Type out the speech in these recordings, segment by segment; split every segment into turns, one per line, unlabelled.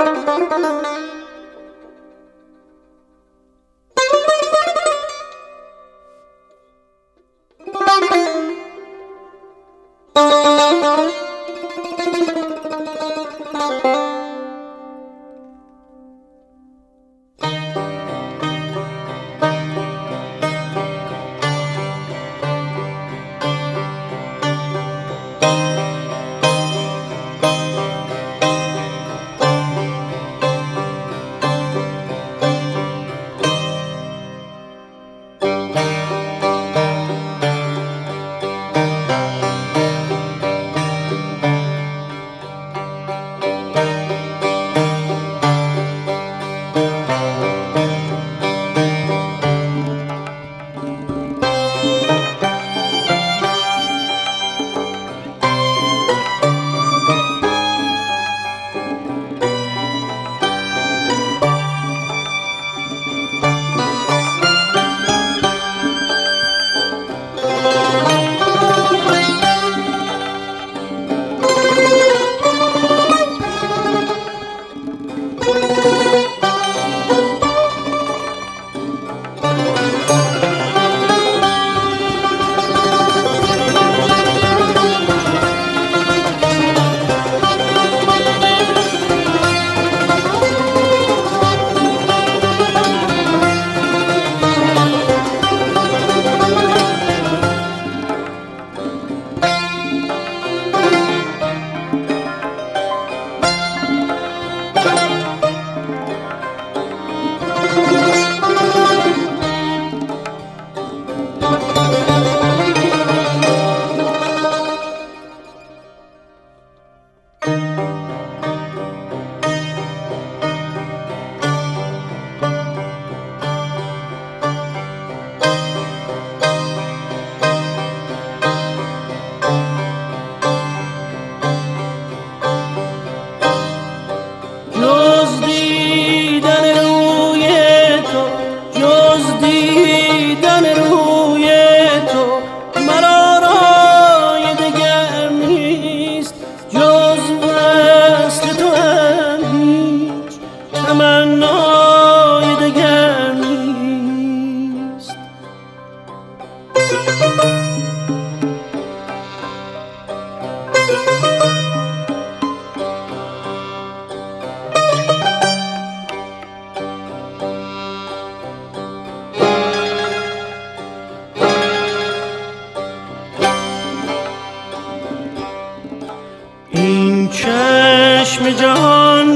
چشم جهان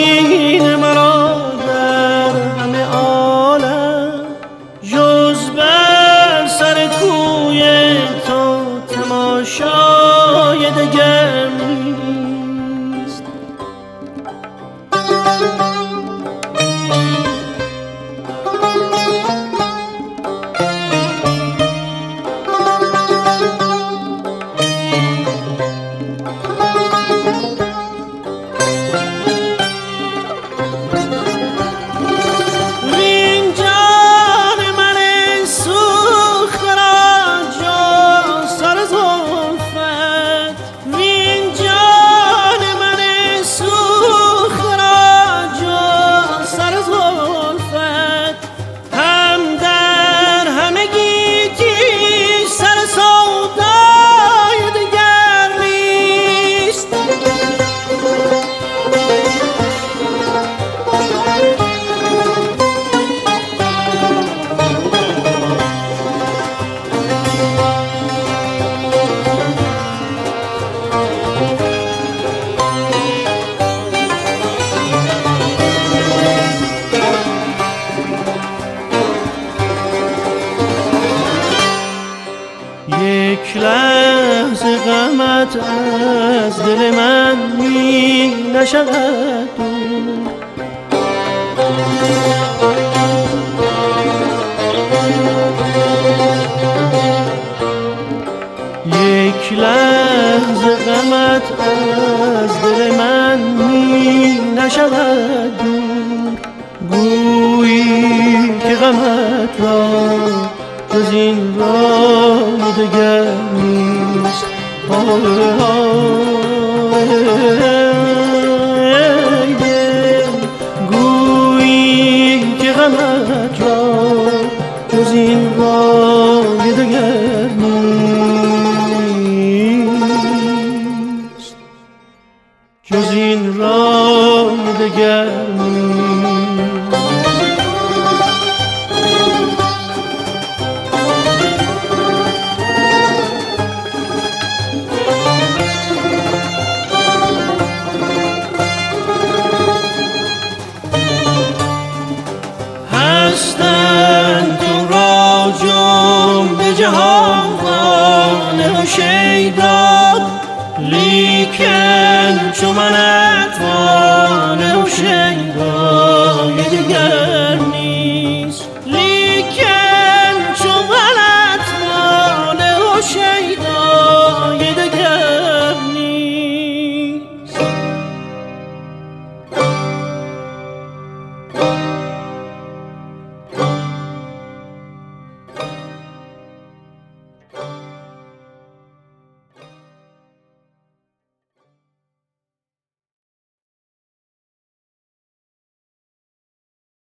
بین مرا در همه عالم، جز بر سر کوی تو تماشای دگر نیست. یک لحظه غمت از دل من می نشود دور، یک لحظه غمت از دل من می نشود دور. گویی که غمت را جز این راه دگر نیست. ای دل جز این راه دگر نیست. هستند تو را جمله جهان خانه و شیدا، لیکن چو من اتوانه و شیدای دگر